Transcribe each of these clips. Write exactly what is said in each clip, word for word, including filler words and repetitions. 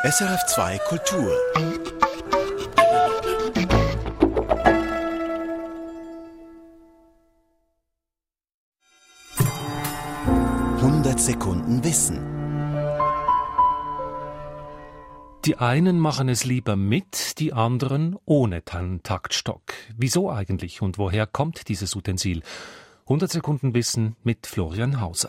S R F zwei Kultur. hundert Sekunden Wissen. Die einen machen es lieber mit, die anderen ohne Taktstock. Wieso eigentlich und woher kommt dieses Utensil? hundert Sekunden Wissen mit Florian Hauser.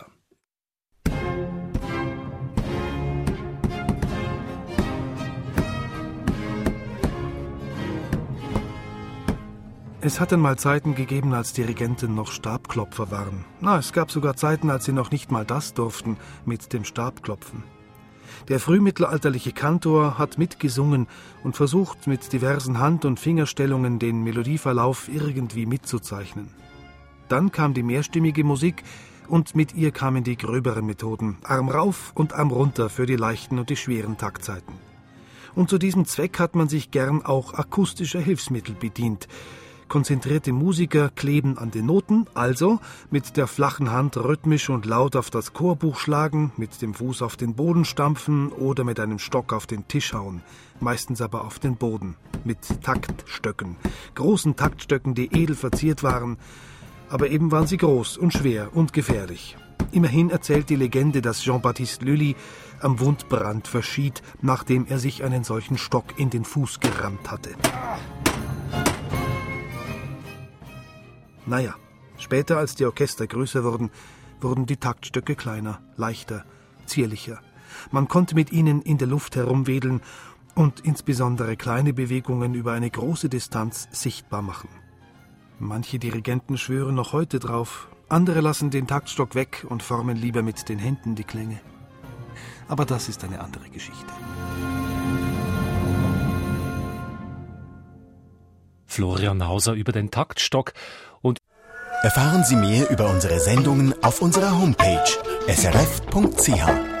Es hat einmal Zeiten gegeben, als Dirigenten noch Stabklopfer waren. Na, es gab sogar Zeiten, als sie noch nicht mal das durften, mit dem Stabklopfen. Der frühmittelalterliche Kantor hat mitgesungen und versucht, mit diversen Hand- und Fingerstellungen den Melodieverlauf irgendwie mitzuzeichnen. Dann kam die mehrstimmige Musik und mit ihr kamen die gröberen Methoden, Arm rauf und Arm runter für die leichten und die schweren Taktzeiten. Und zu diesem Zweck hat man sich gern auch akustischer Hilfsmittel bedient. Konzentrierte Musiker kleben an den Noten, also mit der flachen Hand rhythmisch und laut auf das Chorbuch schlagen, mit dem Fuß auf den Boden stampfen oder mit einem Stock auf den Tisch hauen, meistens aber auf den Boden, mit Taktstöcken, großen Taktstöcken, die edel verziert waren, aber eben waren sie groß und schwer und gefährlich. Immerhin erzählt die Legende, dass Jean-Baptiste Lully am Wundbrand verschied, nachdem er sich einen solchen Stock in den Fuß gerammt hatte. Naja, später, als die Orchester größer wurden, wurden die Taktstöcke kleiner, leichter, zierlicher. Man konnte mit ihnen in der Luft herumwedeln und insbesondere kleine Bewegungen über eine große Distanz sichtbar machen. Manche Dirigenten schwören noch heute drauf, andere lassen den Taktstock weg und formen lieber mit den Händen die Klänge. Aber das ist eine andere Geschichte. Florian Hauser über den Taktstock. Und erfahren Sie mehr über unsere Sendungen auf unserer Homepage s r f punkt c h.